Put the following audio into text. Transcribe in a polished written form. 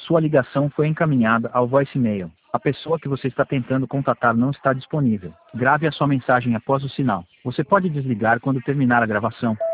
Sua ligação foi encaminhada ao voicemail. A pessoa que você está tentando contatar não está disponível. Grave a sua mensagem após o sinal. Você pode desligar quando terminar a gravação.